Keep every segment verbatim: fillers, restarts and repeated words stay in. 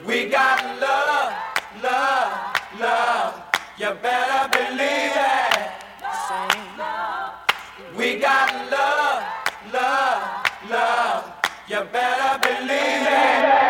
We got love, love, love. You better believe it. We got love, love, love. You better believe it.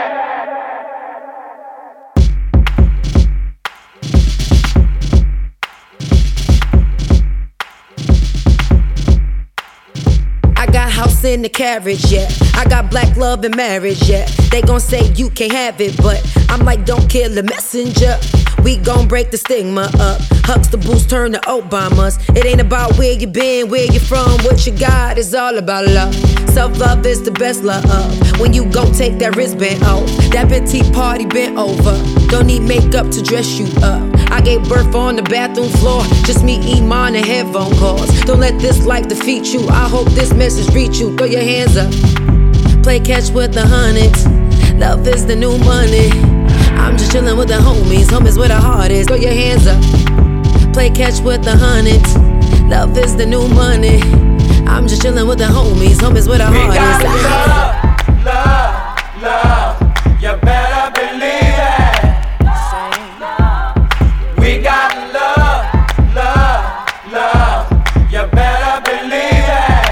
House in the carriage, yeah. I got black love and marriage, yeah. They gon' say you can't have it, but I'm like, don't kill the messenger. We gon' break the stigma up. Huxtables turn to Obamas. It ain't about where you been, where you from, what you got. It's all about love. Self-love is the best love. When you gon' take that wristband off, that petite party bent over. Don't need makeup to dress you up. I gave birth on the bathroom floor. Just me, Iman, and headphone calls. Don't let this life defeat you. I hope this message reach you. Throw your hands up. Play catch with the hundreds. Love is the new money. I'm just chillin' with the homies. Homies where the heart is. Throw your hands up. Play catch with the hundreds. Love is the new money. I'm just chillin' with the homies. Homies where the heart is. We got love, love, love. You better believe it. We got love, love, love. You better believe it.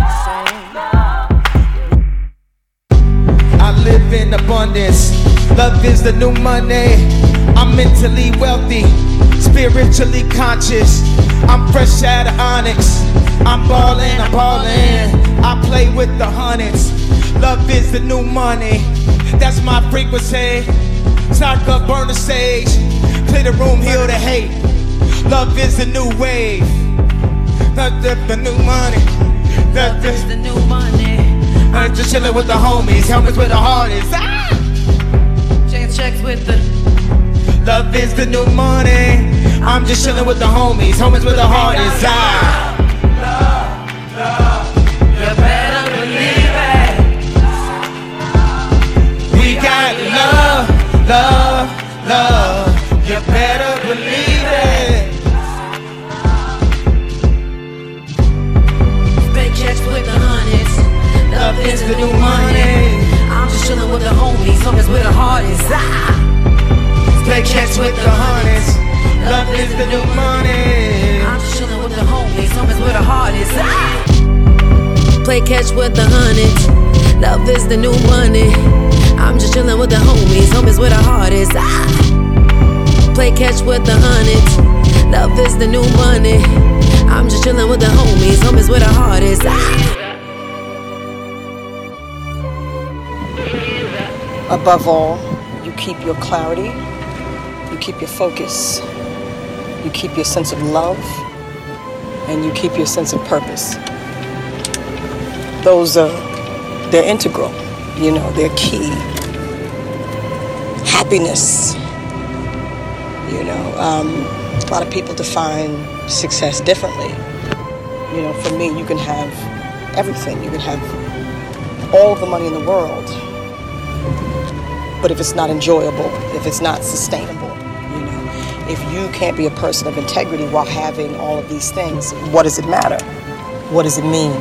I live in abundance. Love is the new money. I'm mentally wealthy, spiritually conscious. I'm fresh out of onyx. I'm ballin', I'm ballin'. I play with the hundreds. Love is the new money. That's my frequency. Talk up, burn the sage. Clear the room, heal the hate. Love is the new wave. Love is the new money. Love is the new money. I'm just chillin' with the homies. Homies with the hardest. Ah! Checks, checks with the. Love is the new money. I'm just chillin' with the homies. Homies with the hardest. Ah! Love, love. You better believe it. We got love, love, love. You better believe it. Play catch with the hundreds. Love is the new money. I'm just chillin' with the homies. Homies with the hardest. Ah! Play catch with the hundreds. Love is the new money. I'm just chillin' with the homies. Homies with the hardest. Ah! Play catch with the hundreds. Love is the new money. I'm just chillin' with the homies. Homies with the hardest. Ah! Play catch with the hundreds. Love is the new money. I'm just chillin' with the homies. Homies with the hardest. Ah! Above all, you keep your clarity, you keep your focus, you keep your sense of love, and you keep your sense of purpose. Those are, they're integral, you know, they're key. Happiness, you know, um, a lot of people define success differently. You know, for me, you can have everything. You can have all of the money in the world, but if it's not enjoyable, if it's not sustainable, you know, if you can't be a person of integrity while having all of these things, what does it matter? What does it mean?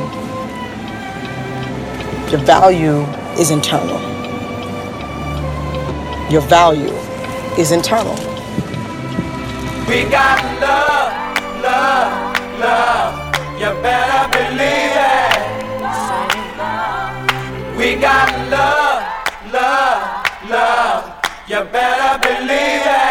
Your value is internal. Your value is internal. We got love, love, love. You better believe it. We got love, love, love. You better believe it.